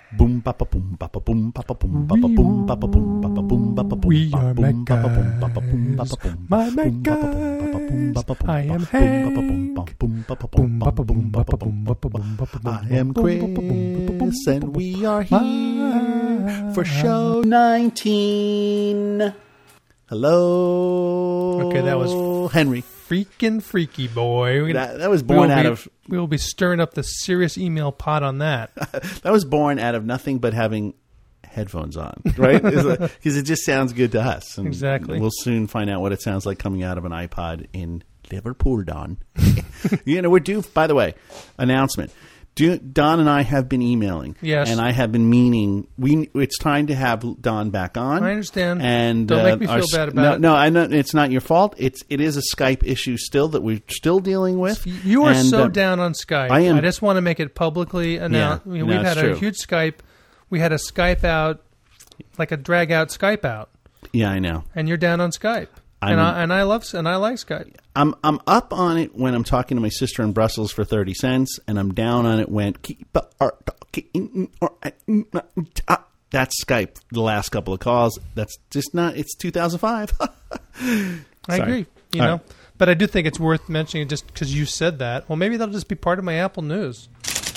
Boom ba ba boom ba ba boom ba ba boom ba ba boom ba ba boom ba ba boom ba ba boom. We are Megas. My Megas. I am Hank. I am Chris, and we are here for show 19. Hello. Okay, that was Henry. Freaking freaky, boy. That was born out of... We'll be stirring up the serious email pot on that. That was born out of nothing but having headphones on, right? Because it just sounds good to us. And exactly. We'll soon find out what it sounds like coming out of an iPod in Liverpool, Don. We're due, by the way, announcement. Don and I have been emailing. Yes. And I have been meaning, it's time to have Don back on. I understand. And don't make me feel bad about it. No, I know it's not your fault. It is a Skype issue still that we're still dealing with. You are so down on Skype. I am. I just want to make it publicly announced. Yeah, we've had a huge Skype. We had a Skype out, like a drag out Skype out. Yeah, I know. And you're down on Skype. I like Skype. I'm up on it when I'm talking to my sister in Brussels for 30 cents, and I'm down on it when that's Skype. The last couple of calls, that's just not. It's 2005. I agree. You know, but I do think it's worth mentioning just because you said that. Well, maybe that'll just be part of my Apple News.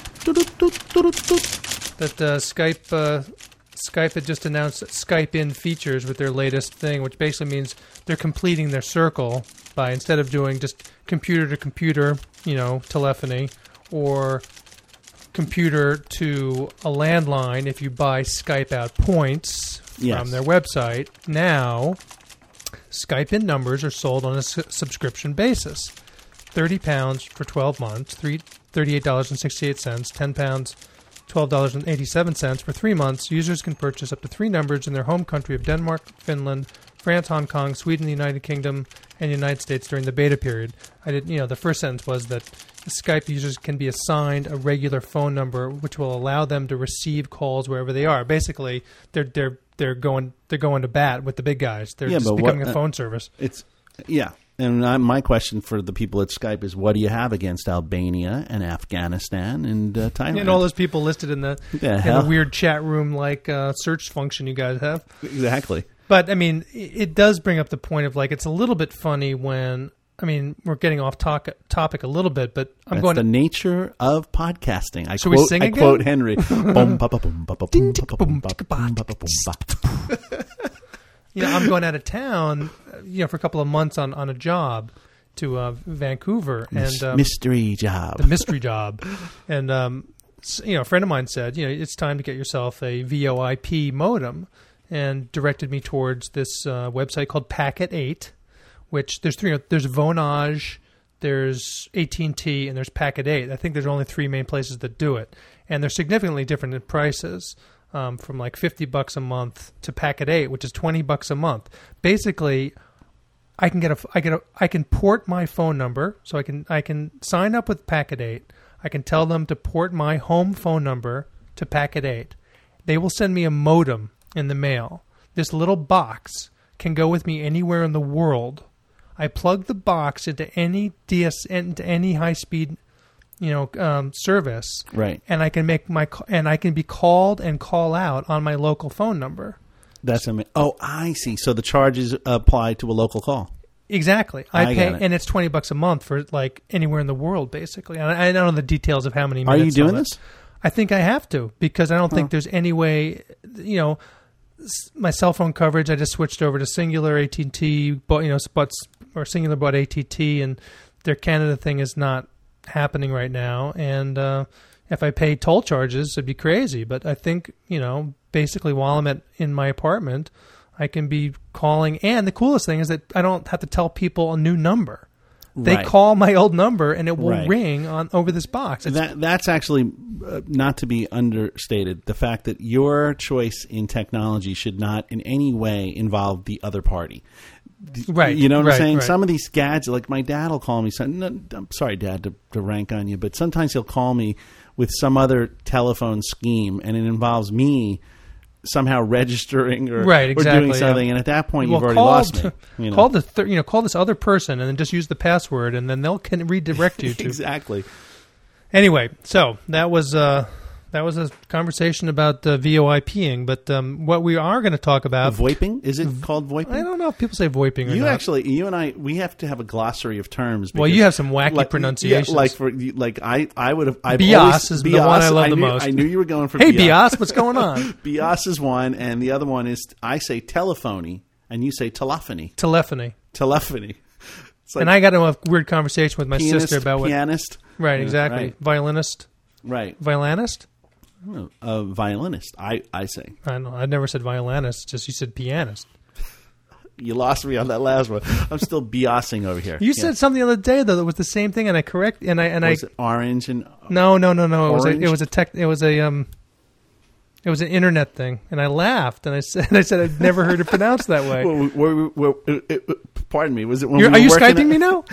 That Skype had just announced Skype in features with their latest thing, which basically means they're completing their circle by, instead of doing just computer to computer, telephony, or computer to a landline if you buy Skype out points from their website. Now, Skype in numbers are sold on a subscription basis. £30 for 12 months, $38.68, £10, $12.87 for 3 months. Users can purchase up to 3 numbers in their home country of Denmark, Finland, France, Hong Kong, Sweden, the United Kingdom, and the United States during the beta period. The first sentence was that Skype users can be assigned a regular phone number, which will allow them to receive calls wherever they are. Basically, they're going to bat with the big guys. They're just becoming a phone service. And my question for the people at Skype is, what do you have against Albania and Afghanistan and Thailand? And all those people listed in the weird chat room like search function you guys have. Exactly. But, it does bring up the point of, it's a little bit funny when, we're getting off topic a little bit, but That's the nature of podcasting. I quote Henry. I'm going out of town, for a couple of months on a job to Vancouver, and mystery job. The mystery job, and a friend of mine said, it's time to get yourself a VoIP modem, and directed me towards this website called Packet 8, which there's Vonage, there's AT&T, and there's Packet 8. I think there's only 3 main places that do it, and they're significantly different in prices. From like $50 a month to Packet 8, which is $20 a month. Basically, I can port my phone number, so I can sign up with Packet 8. I can tell them to port my home phone number to Packet 8. They will send me a modem in the mail. This little box can go with me anywhere in the world. I plug the box into any into any high-speed service, right? And I can I can be called and call out on my local phone number. That's amazing. Oh, I see. So the charges apply to a local call. Exactly. I pay, and it's $20 a month for anywhere in the world, basically. And I don't know the details of how many minutes. Are you doing this? I think I have to, because I don't think there's any way. My cell phone coverage, I just switched over to Singular. AT&T, Singular bought AT&T, and their Canada thing is not happening right now, and if I pay toll charges, it'd be crazy. But I think basically while I'm in my apartment, I can be calling. And the coolest thing is that I don't have to tell people a new number. They call my old number, and it will ring over this box. That's actually not to be understated. The fact that your choice in technology should not in any way involve the other party. Right. You know what I'm saying? Right. Some of these gadgets, like my dad will call me. I'm sorry, Dad, to rank on you, but sometimes he'll call me with some other telephone scheme, and it involves me somehow registering or doing something. And at that point, you've already lost me. Call this other person, and then just use the password, and then they'll can redirect you to exactly. Anyway, so that was That was a conversation about VoIPing, but what we are going to talk about... VoIPing? Is it called VoIPing? I don't know if people say VoIPing or not. You and I, we have to have a glossary of terms. Well, you have some wacky pronunciations. Yeah, I would have... Bios is the one I love the most. I knew you were going for Hey, Bios, what's going on? Bios is one, and the other one is, I say telephony, and you say telephony. Telephony. It's like and I got into a weird conversation with my sister about what... Pianist. Right, exactly. Right. Violinist. Right. Violinist? A violinist, I say. I know. I never said violinist. Just you said pianist. You lost me on that last one. I'm still biosing over here. You said something the other day though that was the same thing, and I correct and I was it orange and no. Orange? It was an internet thing, and I laughed and I said I'd never heard it pronounced that way. Pardon me. Was it when Are you Skyping me now?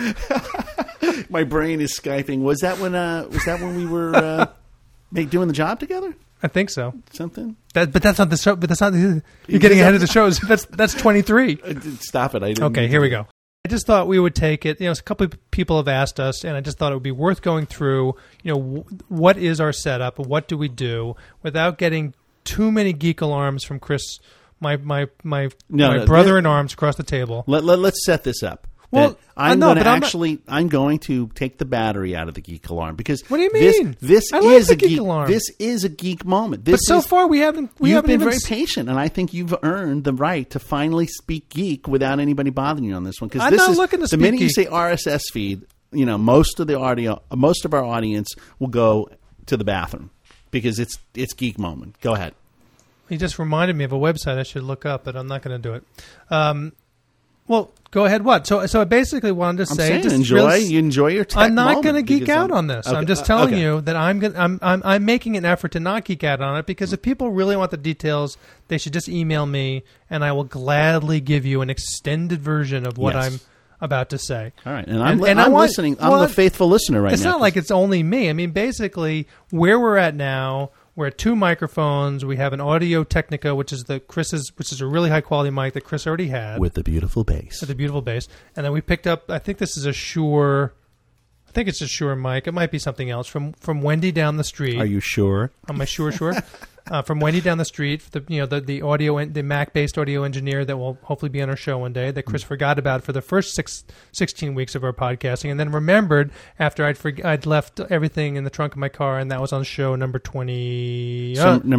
My brain is Skyping. Was that when we were doing the job together? I think so. Something. But that's not the show. But that's not. You're getting ahead of the shows. That's 23. Stop it! I didn't. Okay, here we go. I just thought we would take it. A couple of people have asked us, and I just thought it would be worth going through. What is our setup? What do we do without getting too many geek alarms from Chris, my brother in arms across the table. Let's set this up. Well, I'm going to take the battery out of the geek alarm because what do you mean? This is a geek alarm. This is a geek moment. But so far we haven't. You've been very patient, and I think you've earned the right to finally speak geek without anybody bothering you on this one. Because I'm not looking to speak the minute geek. You say RSS feed, most of our audience will go to the bathroom because it's geek moment. Go ahead. You just reminded me of a website I should look up, but I'm not going to do it. Well, go ahead. What? So I basically wanted to say, you enjoy your tech I'm not going to moment geek out on this. Okay, I'm just telling you that I'm making an effort to not geek out on it because if people really want the details, they should just email me, and I will gladly give you an extended version of what I'm about to say. All right, and I'm listening. I'm the faithful listener right now. It's not like it's only me. I mean, basically, where we're at now. We're at 2 microphones. We have an Audio Technica, which is which is a really high quality mic that Chris already had with the beautiful bass. And then we picked up. I think this is a Shure. I think it's a Shure mic. It might be something else from Wendy down the street. Are you sure? Am I sure? From Wendy down the street, the audio, the Mac-based audio engineer that will hopefully be on our show one day that Chris forgot about for the first 16 weeks of our podcasting, and then remembered after I'd left everything in the trunk of my car, and that was on show number 20.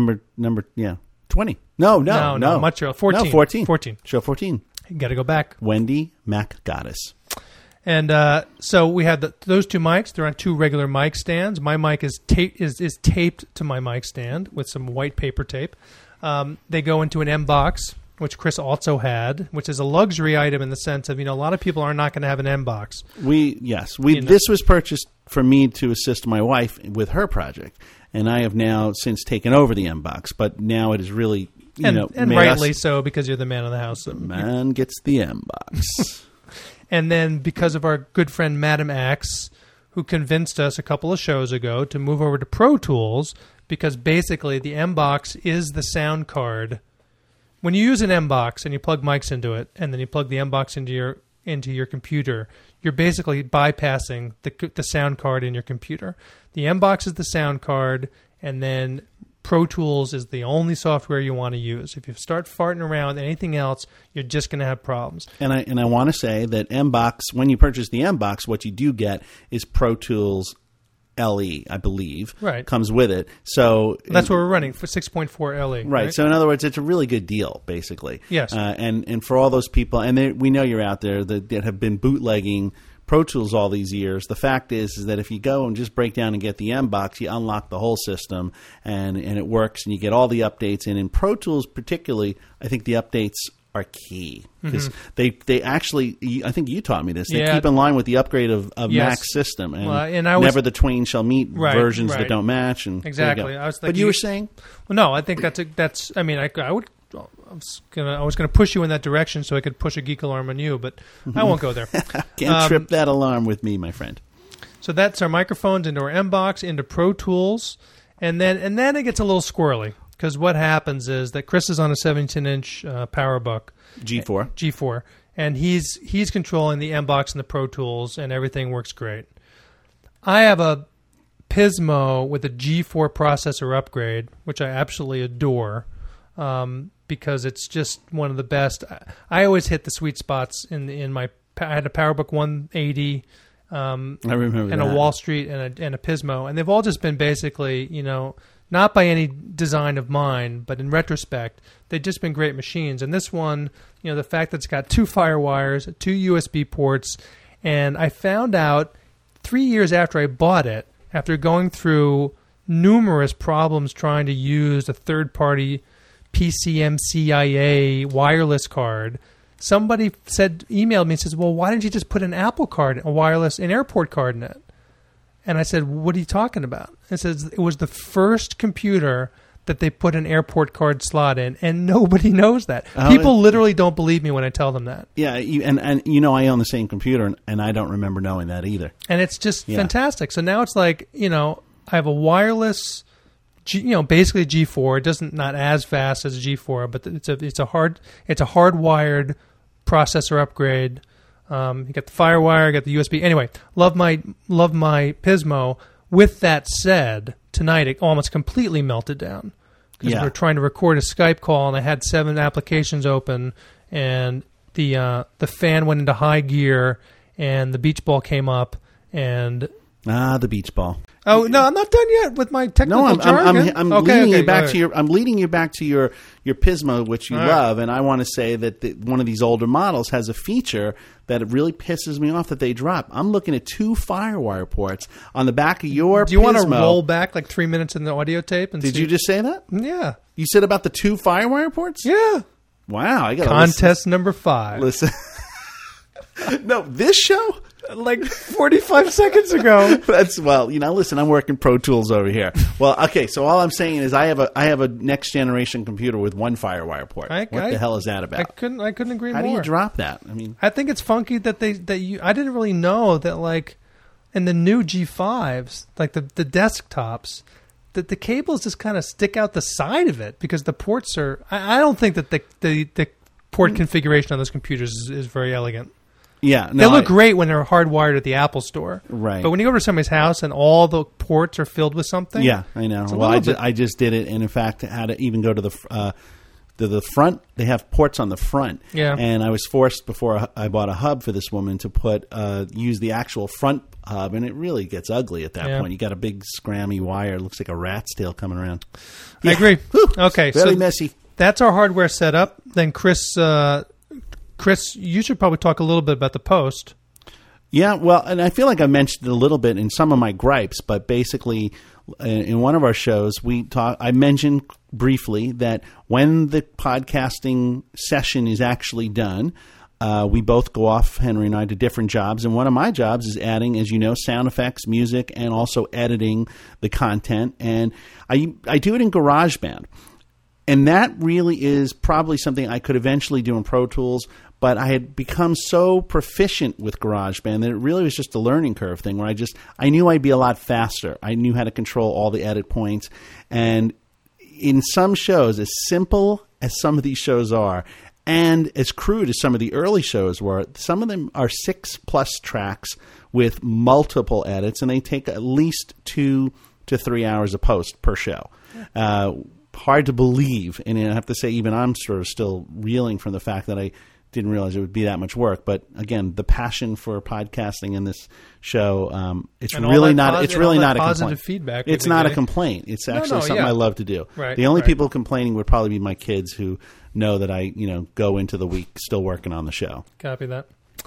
20. No, much earlier. 14. No, 14. 14. Show 14. You got to go back. Wendy Mac Goddess. And so we had those 2 mics. They're on 2 regular mic stands. My mic is taped to my mic stand with some white paper tape. They go into an M box, which Chris also had, which is a luxury item in the sense of a lot of people are not going to have an M box. This was purchased for me to assist my wife with her project, and I have now since taken over the M box. But now it is really and rightly so because you're the man of the house. The man gets the M box. And then because of our good friend Madam X, who convinced us a couple of shows ago to move over to Pro Tools, because basically the M-Box is the sound card. When you use an M-Box and you plug mics into it, and then you plug the M-Box into your computer, you're basically bypassing the sound card in your computer. The M-Box is the sound card, and then Pro Tools is the only software you want to use. If you start farting around anything else, you're just going to have problems. And I want to say that M-Box, when you purchase the M-Box, what you do get is Pro Tools LE, I believe, comes with it. So that's what we're running for 6.4 LE. Right. So in other words, it's a really good deal, basically. Yes. And for all those people, and we know you're out there that have been bootlegging Pro Tools all these years. The fact is that if you go and just break down and get the M-Box, you unlock the whole system, and it works, and you get all the updates. And in Pro Tools particularly, I think the updates are key because they actually, I think you taught me this, they keep in line with the upgrade of Mac's system, and never the twain shall meet versions that don't match. And exactly. But you were saying? Well, no, I think that's. I mean, I was gonna push you in that direction so I could push a geek alarm on you, but I won't go there. Can't trip that alarm with me, my friend. So that's our microphones into our M-Box, into Pro Tools, and then it gets a little squirrely because what happens is that Chris is on a 17-inch PowerBook G4, and he's controlling the M-Box and the Pro Tools, and everything works great. I have a Pismo with a G4 processor upgrade, which I absolutely adore, because it's just one of the best. I always hit the sweet spots in my. I had a PowerBook 180. I remember and that. a Wall Street and a Pismo, and they've all just been basically, not by any design of mine, but in retrospect, they've just been great machines. And this one, the fact that it's got 2 FireWires, 2 USB ports, and I found out 3 years after I bought it, after going through numerous problems trying to use a third-party PCMCIA wireless card. Somebody emailed me and says, well, why didn't you just put an Apple card, an airport card in it? And I said, what are you talking about? It says it was the first computer that they put an airport card slot in, and nobody knows that. People literally don't believe me when I tell them that. Yeah, and I own the same computer, and I don't remember knowing that either. And it's just fantastic. So now it's like, I have a wireless, basically G4. It doesn't not as fast as a G4, but it's a hardwired processor upgrade. You got the FireWire, you got the USB. Anyway, love my Pismo. With that said, tonight it almost completely melted down because we were trying to record a Skype call, and I had 7 applications open, and the fan went into high gear, and the beach ball came up, and the beach ball. Oh no, I'm not done yet with my technical jargon. I'm leading you back to your. I'm leading you back to your Pismo, which you love, and I want to say that one of these older models has a feature that it really pisses me off that they drop. I'm looking at 2 FireWire ports on the back of your Pismo. Do you want to roll back like 3 minutes in the audio tape? And Did you just say that? Yeah. You said about the 2 FireWire ports? Yeah. Wow, I got contest number 5. Listen. No, this show. Like 45 seconds ago. Listen, I'm working Pro Tools over here. Well, okay, so all I'm saying is I have a next generation computer with 1 FireWire port. What the hell is that about? I couldn't agree more. How do you drop that? I think it's funky that I didn't really know that, like, in the new G5s, like the desktops, that the cables just kind of stick out the side of it because the ports are. I don't think that the port configuration on those computers is very elegant. Yeah, they look great when they're hardwired at the Apple Store, right? But when you go over to somebody's house and all the ports are filled with something, yeah, I know. Well, I just did it, and in fact, had to even go to the front. They have ports on the front, and I was forced before I bought a hub for this woman to use the actual front hub, and it really gets ugly at that point. You got a big scrammy wire, it looks like a rat's tail coming around. I agree. Whew. Okay, very messy. That's our hardware setup. Then Chris, you should probably talk a little bit about the Post. Yeah, well, and I feel like I mentioned it a little bit in some of my gripes, but basically in one of our shows, I mentioned briefly that when the podcasting session is actually done, we both go off, Henry and I, to different jobs, and one of my jobs is adding, as you know, sound effects, music, and also editing the content, and I do it in GarageBand. And that really is probably something I could eventually do in Pro Tools, but I had become so proficient with GarageBand that it really was just a learning curve thing where I knew I'd be a lot faster. I knew how to control all the edit points. And in some shows, as simple as some of these shows are, and as crude as some of the early shows were, some of them are 6+ tracks with multiple edits, and they take at least 2 to 3 hours of post per show. Hard to believe, and I have to say even I'm sort of still reeling from the fact that I didn't realize it would be that much work. But again, the passion for podcasting in this show, it's really not a complaint. Feedback it's not a complaint. It's actually something I love to do. Right, the only people complaining would probably be my kids who know that I go into the week still working on the show. Copy that.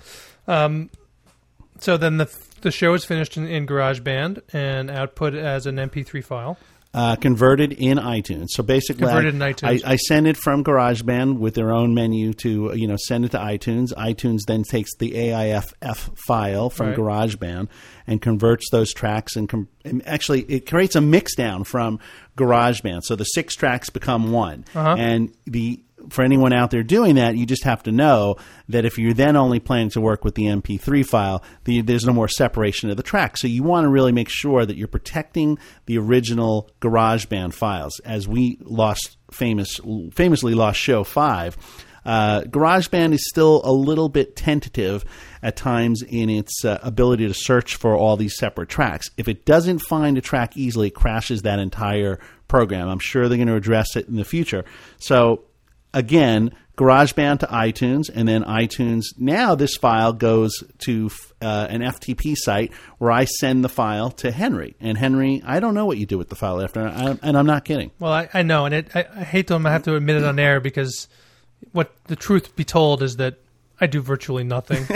So then the show is finished in GarageBand and output as an MP3 file. Converted in iTunes. So basically, converted in iTunes. I send it from GarageBand with their own menu to send it to iTunes. iTunes then takes the AIFF file from GarageBand and converts those tracks and actually it creates a mixdown from GarageBand. So the 6 tracks become 1, and for anyone out there doing that, you just have to know that if you're then only planning to work with the MP3 file, there's no more separation of the track. So you want to really make sure that you're protecting the original GarageBand files. As we famously lost show 5, GarageBand is still a little bit tentative at times in its ability to search for all these separate tracks. If it doesn't find a track easily, it crashes that entire program. I'm sure they're going to address it in the future. So, again, GarageBand to iTunes, and then iTunes. Now this file goes to an FTP site where I send the file to Henry. And Henry, I don't know what you do with the file after, and I'm not kidding. Well, I know, and I hate to have to admit it on air because what the truth be told is that I do virtually nothing,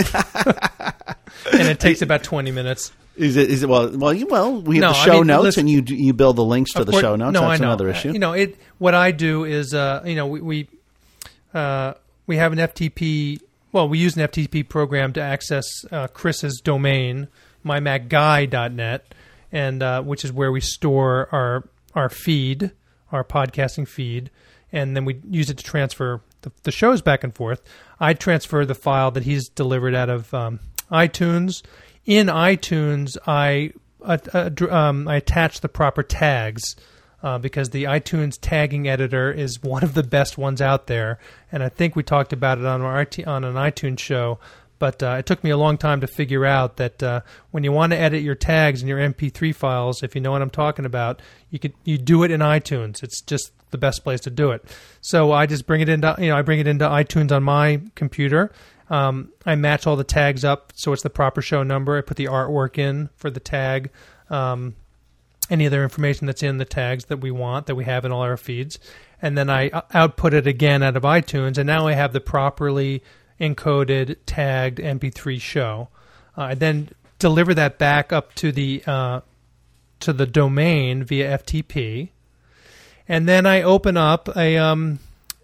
and it takes about 20 minutes. Is it well? We have the show notes, listen, and you build the links to the show notes. No, that's I know. Another issue. What I do is, we have an FTP. Well, we use an FTP program to access Chris's domain, mymacguy.net, and which is where we store our feed, our podcasting feed, and then we use it to transfer the shows back and forth. I transfer the file that he's delivered out of iTunes. In iTunes, I attach the proper tags. Because the iTunes tagging editor is one of the best ones out there, and I think we talked about it on an iTunes show. But it took me a long time to figure out that when you want to edit your tags in your MP3 files, if you know what I'm talking about, you do it in iTunes. It's just the best place to do it. So I just bring it into iTunes on my computer. I match all the tags up so it's the proper show number. I put the artwork in for the tag. Any other information that's in the tags that we want, that we have in all our feeds. And then I output it again out of iTunes, and now I have the properly encoded, tagged MP3 show. I then deliver that back up to the domain via FTP, and then I open up an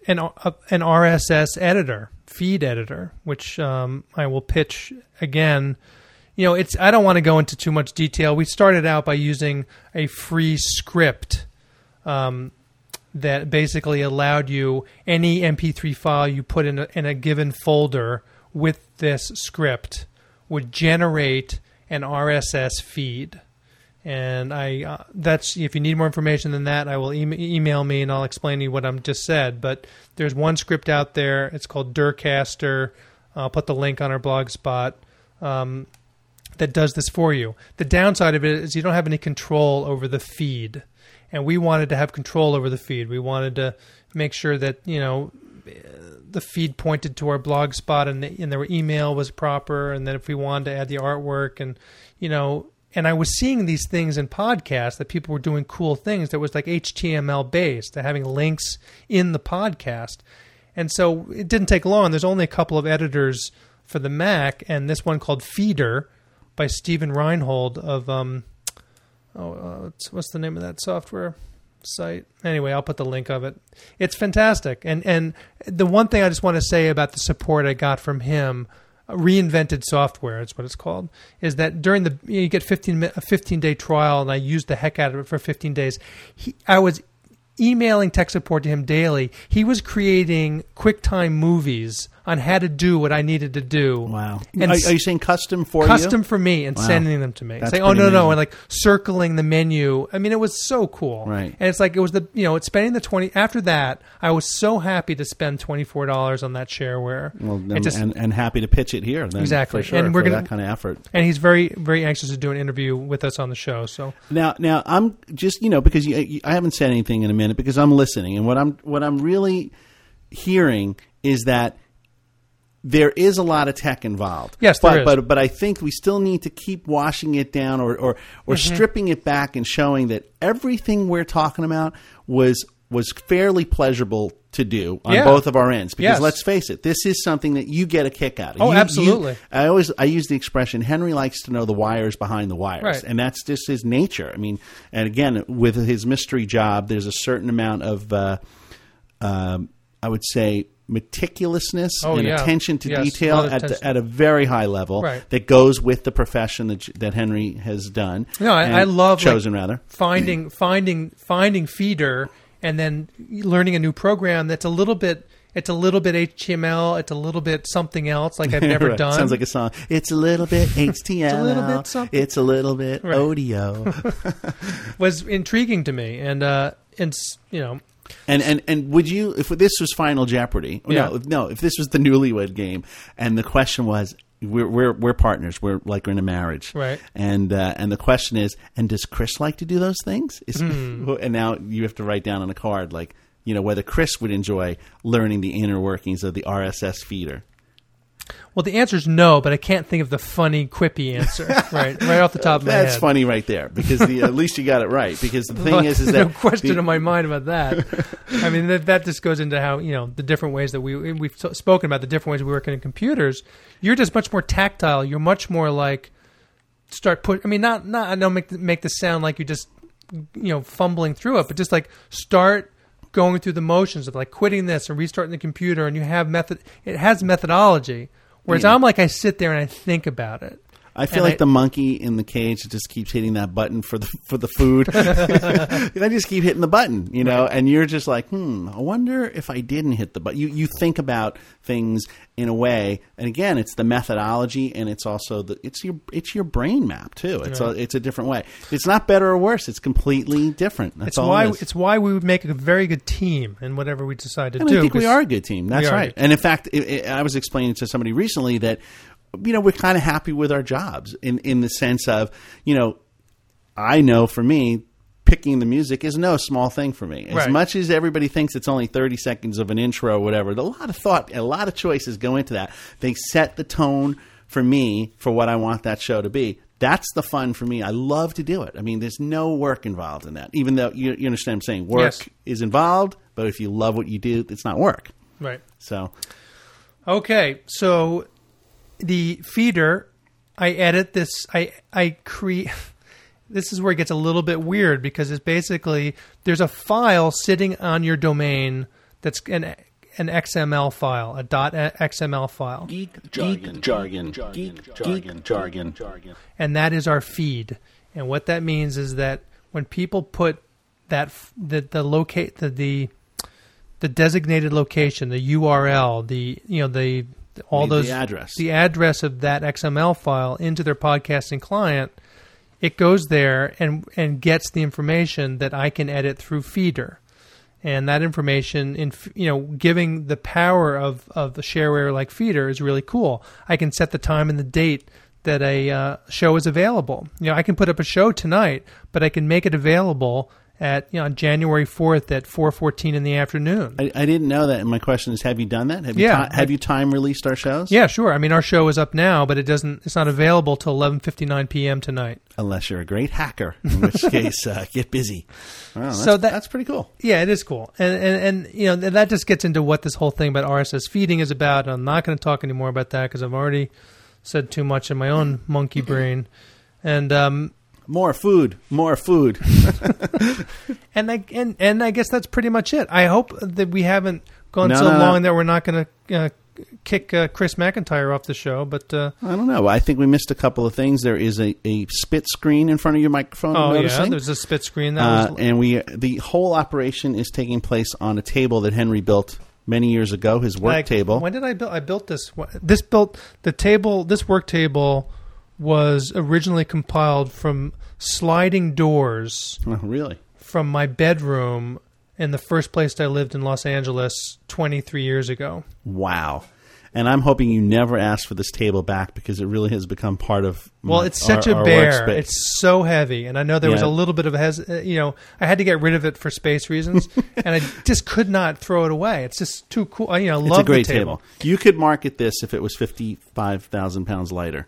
RSS editor, feed editor, which I will pitch again. I don't want to go into too much detail. We started out by using a free script that basically allowed you any MP3 file you put in a given folder with this script would generate an RSS feed. And that's if you need more information than that, I will email me and I'll explain to you what I'm just said. But there's one script out there. It's called Durcaster. I'll put the link on our blog spot. That does this for you. The downside of it is you don't have any control over the feed. And we wanted to have control over the feed. We wanted to make sure that, the feed pointed to our blog spot and their email was proper. And then if we wanted to add the artwork and I was seeing these things in podcasts that people were doing cool things that was like HTML based, having links in the podcast. And so it didn't take long. There's only a couple of editors for the Mac, and this one called Feeder by Steven Reinhold of what's the name of that software site? Anyway, I'll put the link of it. It's fantastic. And the one thing I just want to say about the support I got from him, Reinvented Software, is what it's called, is that during you get a 15-day trial, and I used the heck out of it for 15 days. I was emailing tech support to him daily. He was creating QuickTime movies on how to do what I needed to do. Wow. And are you saying custom for you? Custom for me and sending them to me. That's saying, amazing. and like circling the menu. I mean, it was so cool. Right. And it's like, it was it's spending the 20, after that, I was so happy to spend $24 on that shareware. Well, and happy to pitch it here. Then, exactly. For sure, and we're for gonna, that kind of effort. And he's very, very anxious to do an interview with us on the show. So Now I'm just, because I haven't said anything in a minute because I'm listening. And what I'm really hearing is that there is a lot of tech involved. Yes, there is. But I think we still need to keep washing it down or stripping it back and showing that everything we're talking about was fairly pleasurable to do on both of our ends. Because let's face it, this is something that you get a kick out of. Oh, absolutely. I use the expression, Henry likes to know the wires behind the wires. Right. And that's just his nature. I mean, and again, with his mystery job, there's a certain amount of, I would say, meticulousness and attention to detail at a very high level that goes with the profession that Henry has done. No, I love chosen finding Feeder and then learning a new program that's a little bit HTML, it's a little bit something else like I've never done. Sounds like a song. It's a little bit HTML. It's a little bit something. It's a little bit audio. Was intriguing to me, and And would you, if this was Final Jeopardy? Yeah. No. If this was the Newlywed Game, and the question was, we're partners, we're in a marriage, right? And the question is, and does Chris like to do those things? And now you have to write down on a card, like, whether Chris would enjoy learning the inner workings of the RSS feeder. Well, the answer is no, but I can't think of the funny, quippy answer right off the top of my head. That's funny right there, because at least you got it right. Because the thing is that no question in my mind about that. I mean, that just goes into how the different ways that we've spoken about the different ways we work in computers. You're just much more tactile. You're much more like not. I don't make this sound like you're just fumbling through it, but just like start going through the motions of like quitting this and restarting the computer, and you have method. It has methodology. Whereas I'm like, I sit there and I think about it. I feel like the monkey in the cage that just keeps hitting that button for the food. I just keep hitting the button, right. And you're just like, I wonder if I didn't hit the button. You think about things in a way, and again, it's the methodology, and it's also it's your brain map too. It's a different way. It's not better or worse. It's completely different. That's all it is. It's why we would make a very good team in whatever we decide to do. I think we are a good team. That's right. And in fact, I was explaining to somebody recently that we're kind of happy with our jobs in the sense of, I know for me, picking the music is no small thing for me. As much as everybody thinks it's only 30 seconds of an intro or whatever, a lot of thought, a lot of choices go into that. They set the tone for me for what I want that show to be. That's the fun for me. I love to do it. I mean, there's no work involved in that, even though you understand what I'm saying. Work is involved, but if you love what you do, it's not work. Right. So. Okay. So the feeder, I edit this, I create. This is where it gets a little bit weird because it's basically there's a file sitting on your domain that's an XML file, a .xml file. Geek jargon. And that is our feed. And what that means is that when people put that the designated location, the URL, the address of that XML file into their podcasting client, it goes there and gets the information that I can edit through Feeder. And that information, giving the power of the shareware like Feeder is really cool. I can set the time and the date that a show is available. I can put up a show tonight, but I can make it available at on January 4th at 4:14 in the afternoon. I didn't know that, and my question is, have you done that? Have you time released our shows? Yeah, sure. I mean, our show is up now, but it's not available till 11:59 p.m. tonight. Unless you're a great hacker, in which case get busy. Wow, that's pretty cool. Yeah, it is cool, and that just gets into what this whole thing about RSS feeding is about. I'm not going to talk anymore about that because I've already said too much in my own monkey brain, and. More food. and I guess that's pretty much it. I hope that we haven't gone long that we're not going to kick Chris McIntyre off the show. But I don't know. I think we missed a couple of things. There is a spit screen in front of your microphone. Oh yeah, there's a spit screen. And the whole operation is taking place on a table that Henry built many years ago. His work table. When did I build? I built this. This work table was originally compiled from sliding doors. Oh, really? From my bedroom in the first place I lived in Los Angeles 23 years ago. Wow. And I'm hoping you never ask for this table back because it really has become part of it's such a bear. It's so heavy. And I know there was a little bit of I had to get rid of it for space reasons. And I just could not throw it away. It's just too cool. I love it's a great the table. You could market this if it was 55,000 pounds lighter.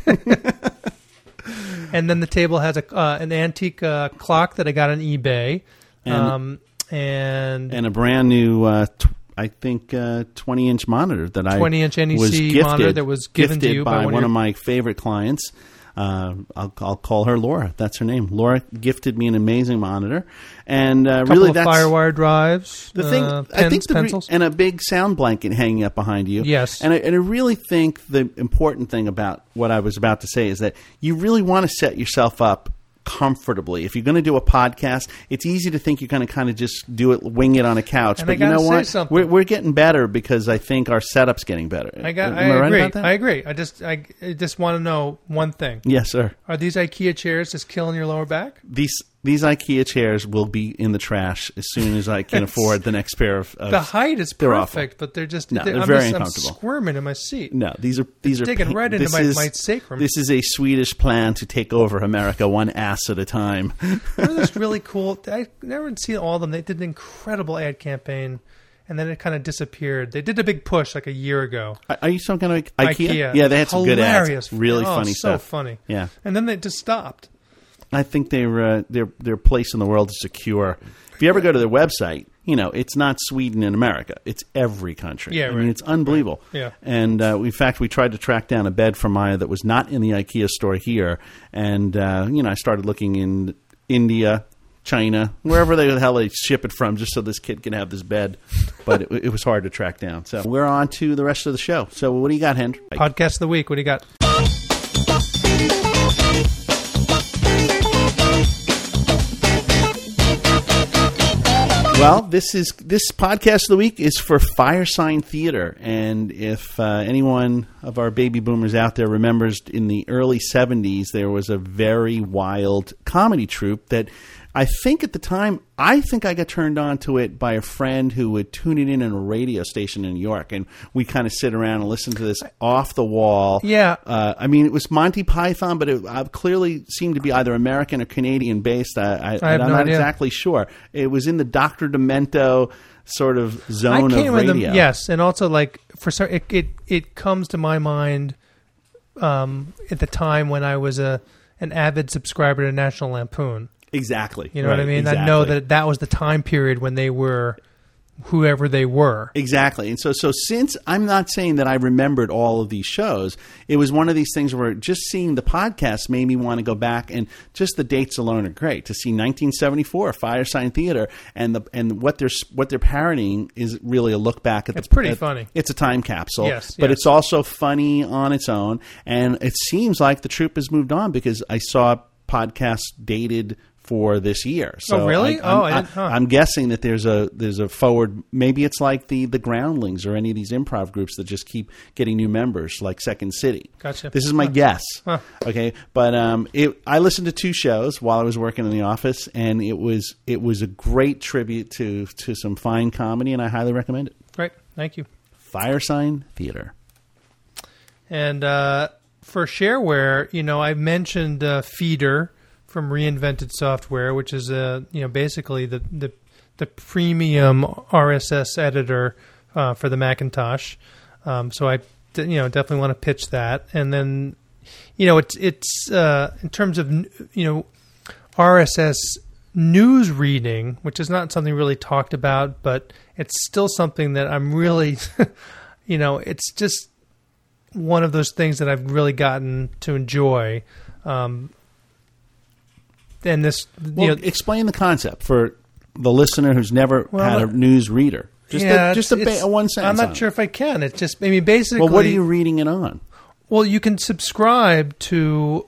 And then the table has an antique clock that I got on eBay. And a brand new... I think 20-inch monitor that 20-inch NEC monitor that was given to you by one of my favorite clients. I'll call her Laura. That's her name. Laura gifted me an amazing monitor, and really that's FireWire drives. The thing, pencils, and a big sound blanket hanging up behind you. Yes, and I really think the important thing about what I was about to say is that you really want to set yourself up comfortably. If you're going to do a podcast, it's easy to think you're going to kind of just do it, wing it on a couch. And but you know what? We're getting better because I think our setup's getting better. I agree. I agree. I just want to know one thing. Yes, sir. Are these IKEA chairs just killing your lower back? These IKEA chairs will be in the trash as soon as I can afford the next pair of. The height is perfect, but they're just they're very uncomfortable. I'm squirming in my seat. No, these are digging right into my sacrum. This is a Swedish plan to take over America one ass at a time. Remember this really cool? I never seen all of them. They did an incredible ad campaign, and then it kind of disappeared. They did a big push like a year ago. Are you some kind of IKEA? Yeah, they had some good ads. Really funny stuff. So funny. Yeah, and then they just stopped. I think their place in the world is secure. If you ever go to their website, it's not Sweden and America. It's every country. Yeah, right. I mean, it's unbelievable. Right. Yeah. And in fact, we tried to track down a bed for Maya that was not in the IKEA store here. And, I started looking in India, China, wherever the hell they ship it from, just so this kid can have this bed. But it was hard to track down. So we're on to the rest of the show. So what do you got, Hendry? Podcast of the week. What do you got? Well, this podcast of the week is for Firesign Theater, and if anyone of our baby boomers out there remembers, in the early 70s, there was a very wild comedy troupe that I think at the time, I got turned on to it by a friend who would tune it in a radio station in New York, and we kind of sit around and listen to this off the wall. Yeah. It was Monty Python, but it clearly seemed to be either American or Canadian based. I'm not exactly sure. It was in the Dr. Demento sort of zone of radio. Yes, and also it comes to my mind at the time when I was an avid subscriber to National Lampoon. Exactly. You know what I mean? Exactly. I know that was the time period when they were whoever they were. Exactly. And so since I'm not saying that I remembered all of these shows, it was one of these things where just seeing the podcast made me want to go back, and just the dates alone are great. To see 1974 Firesign Theater and what they're parodying is really a look back at It's pretty funny. It's a time capsule. Yes, but it's also funny on its own, and it seems like the troupe has moved on because I saw podcasts dated for this year. So really? I'm guessing that there's a forward. Maybe it's like the Groundlings or any of these improv groups that just keep getting new members, like Second City. Gotcha. This is my guess. Huh. Okay, but I listened to 2 shows while I was working in the office, and it was a great tribute to some fine comedy, and I highly recommend it. Great, thank you. Firesign Theater. And for shareware, I've mentioned Feeder from Reinvented Software, which is basically the premium RSS editor for the Macintosh. So I definitely want to pitch that. And then it's in terms of RSS news reading, which is not something really talked about, but it's still something that I'm really it's just one of those things that I've really gotten to enjoy. And this, explain the concept for the listener who's never had a news reader. Just a one sentence. I'm not sure if I can. It's just, basically. Well, what are you reading it on? Well, you can subscribe to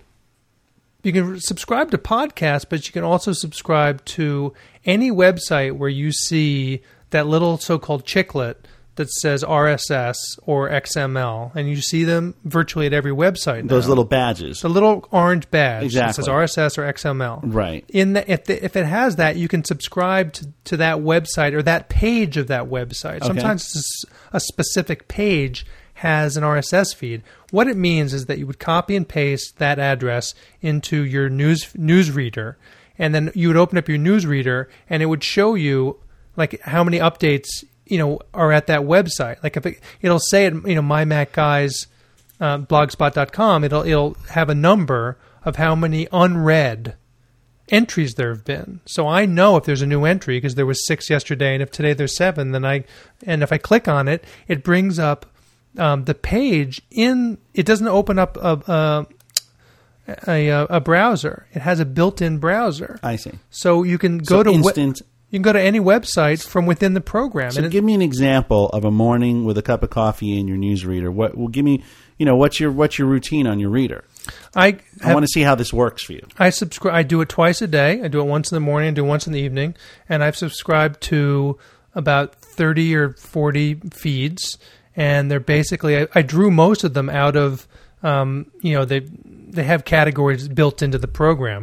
podcasts, but you can also subscribe to any website where you see that little so-called chiclet that says RSS or XML, and you see them virtually at every website now. Those little badges. The little orange badge exactly. that says RSS or XML. Right. If it has that, you can subscribe to that website or that page of that website. Okay. Sometimes a specific page has an RSS feed. What it means is that you would copy and paste that address into your newsreader, and then you would open up your newsreader, and it would show you like how many updates are at that website. Like if it'll say at MyMacGuys blogspot.com, it'll have a number of how many unread entries there have been. So I know if there's a new entry because there was 6 yesterday, and if today there's 7, and if I click on it, it brings up the page in. It doesn't open up a browser. It has a built-in browser. I see. So you can go to instant. You can go to any website from within the program. So give me an example of a morning with a cup of coffee in your newsreader. Give me, what's your routine on your reader? I want to see how this works for you. I do it twice a day. I do it once in the morning. I do it once in the evening. And I've subscribed to about 30 or 40 feeds. And they're basically, I drew most of them out of, they have categories built into the program.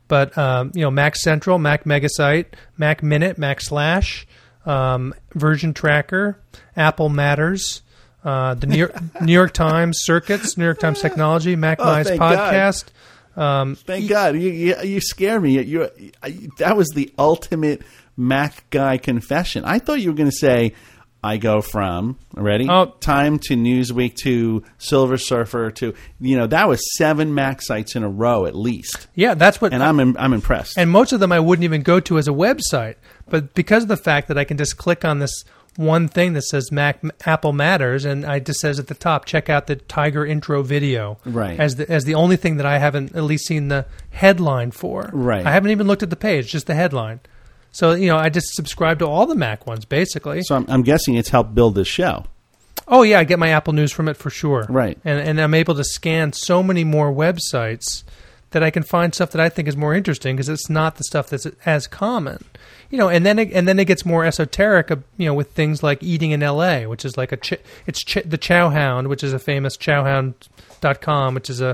But Mac Central, Mac Megasite, Mac Minute, Mac Slash, Version Tracker, Apple Matters, the New York Times Circuits, New York Times Technology, Mac Minds Podcast. Thank God. You scare me. That was the ultimate Mac guy confession. I thought you were going to say, I go from, Time to Newsweek to Silver Surfer to, that was 7 Mac sites in a row at least. Yeah, that's what. And I'm impressed. And most of them I wouldn't even go to as a website. But because of the fact that I can just click on this one thing that says Apple Matters, and I just says at the top, check out the Tiger intro video, right? As the only thing that I haven't at least seen the headline for, right? I haven't even looked at the page, just the headline. So I just subscribe to all the Mac ones basically. So I'm guessing it's helped build this show. Oh yeah, I get my Apple News from it for sure, right? And I'm able to scan so many more websites that I can find stuff that I think is more interesting because it's not the stuff that's as common. And then it gets more esoteric, with things like Eating in L.A., which is like the Chow Hound, which is a famous chowhound.com, which is a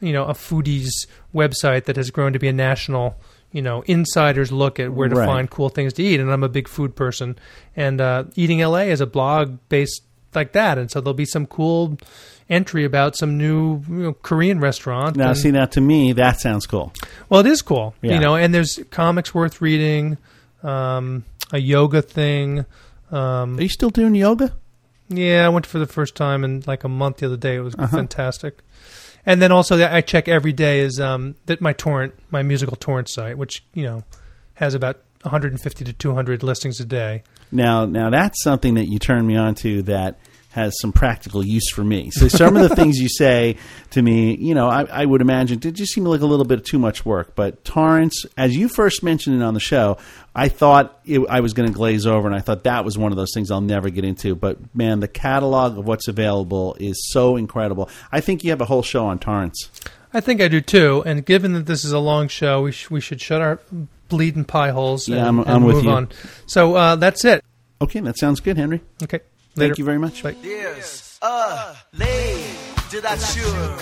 foodies website that has grown to be a national, insider's look at where to find cool things to eat. And I'm a big food person. And Eating L.A. is a blog based like that. And so there'll be some cool entry about some new Korean restaurant. Now, to me, that sounds cool. Well, it is cool, yeah. And there's comics worth reading. A yoga thing. Are you still doing yoga? Yeah, I went for the first time in like a month the other day. It was fantastic. And then also I check every day is that my musical torrent site, which has about 150 to 200 listings a day. Now that's something that you turned me on to that has some practical use for me. So some of the things you say to me, I would imagine did just seem like a little bit too much work. But torrents, as you first mentioned it on the show, I thought I was going to glaze over, and I thought that was one of those things I'll never get into. But, man, the catalog of what's available is so incredible. I think you have a whole show on torrents. I think I do, too. And given that this is a long show, we should shut our bleeding pie holes and I'm move with you. on. So that's it. Okay, that sounds good, Henry. Okay. Later. Thank you very much. Bye. Yes, lay to that sure.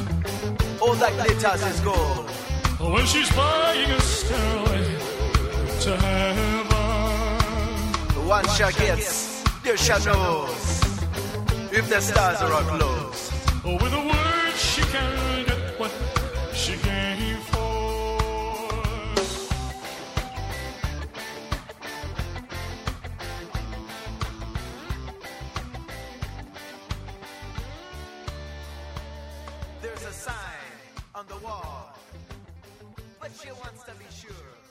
All that glitters is gold. When she's buying a stairway to heaven, one shall gets, there shall knows. If the stars are all close. With a word she can get what she came for. There's a sign on the wall, but she wants to be sure.